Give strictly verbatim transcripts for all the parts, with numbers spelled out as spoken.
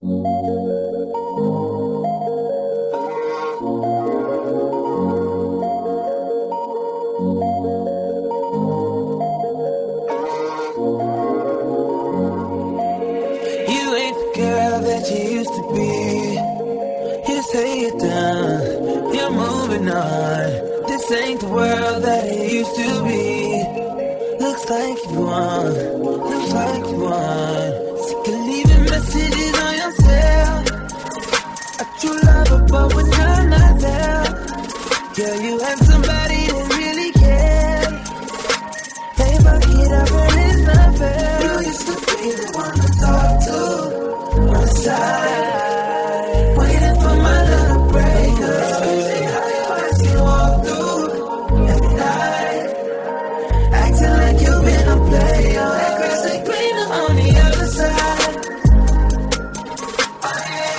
That you used to be. You say you're done, you're moving on. This ain't the world that it used to be. Looks like you won, looks like you won. Sick of leaving messages on your cell. A true lover, but when you're not there, girl, you have somebody that really cares. They fuck it up and it's not fair. You used to be the one to talk to. On the side, waiting for my little breaker. It's crazy how your eyes can walk through every night, acting like you've been a player. That grass ain't greener on the other side. Oh yeah,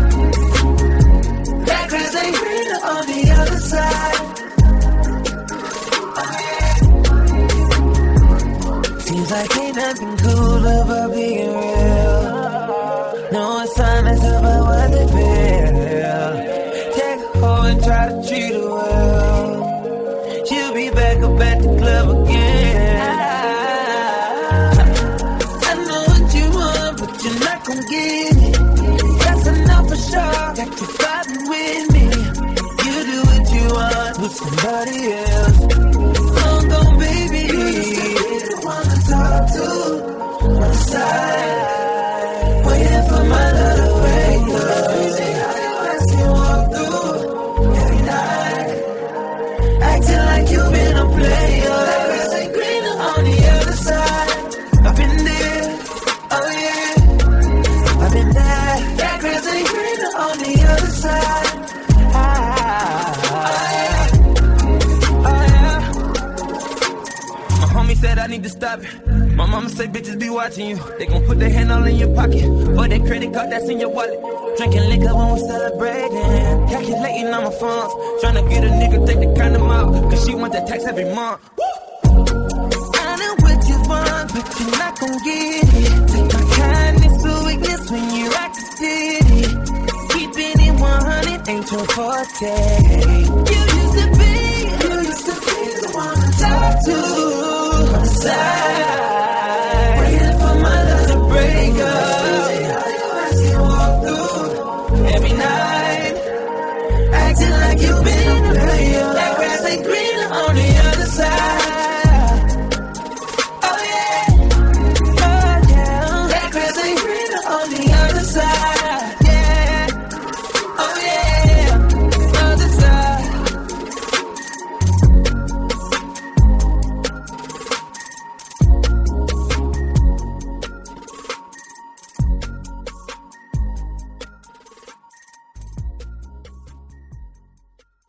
that grass ain't greener on the other side. Oh yeah, seems like ain't nothing cool about being real. No assignments about what they feel. Take a hoe and try to treat her well. She'll be back up at the club again. I know what you want, but you're not gon' get it. That's enough for sure. Got you fighting with me. You do what you want with somebody else. Long gone, baby. You used to be the one to talk to on the side. Waiting for my little breaker. It's crazy how your eyes can walk through every night, acting like you've been a player. That grass ain't greener on the other side. I've been there, oh yeah, I've been there. That grass ain't greener on the other side. Ah, oh yeah, oh yeah. My homie said I need to stop it. My mama say bitches be watching you. They gon' put their hand all in your pocket, or that credit card that's in your wallet. Drinking liquor when we're celebrating, calculating on my funds, tryna get a nigga take the kind of out, cause she want the tax every month. Woo! I know what you want, but you're not gon' get it. Take my kindness for weakness when you act a city. Keeping it one hundred ain't your forte. You used to be, you used to be the one to talk to on the side. Every night, acting like you've been a player. That grass ain't greener on the other side.